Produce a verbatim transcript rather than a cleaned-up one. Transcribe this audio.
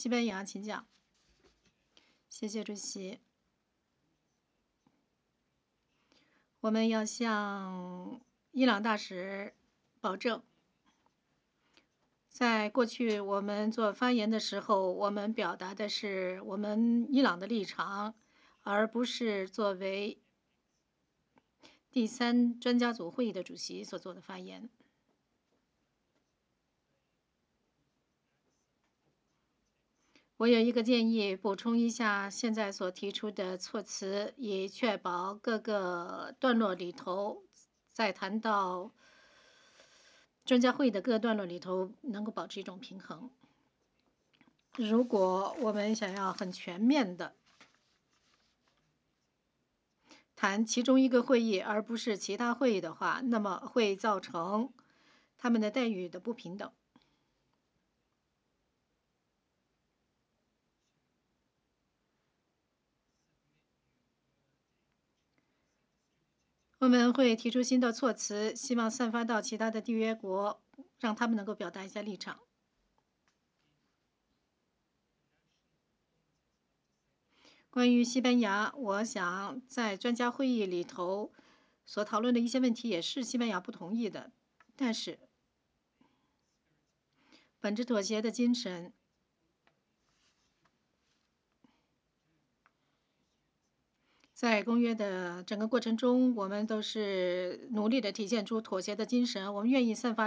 西班牙，请讲。谢谢主席。我们要向伊朗大使保证，在过去我们做发言的时候，我们表达的是我们伊朗的立场，而不是作为第三专家组会议的主席所做的发言。我有一个建议，补充一下现在所提出的措辞，以确保各个段落里头，在谈到专家会议的各个段落里头，能够保持一种平衡。如果我们想要很全面的谈其中一个会议，而不是其他会议的话，那么会造成他们的待遇的不平等。我们会提出新的措辞，希望散发到其他的缔约国，让他们能够表达一下立场。关于西班牙，我想在专家会议里头所讨论的一些问题也是西班牙不同意的，但是本着妥协的精神，在公约的整个过程中，我们都是努力的体现出妥协的精神，我们愿意散发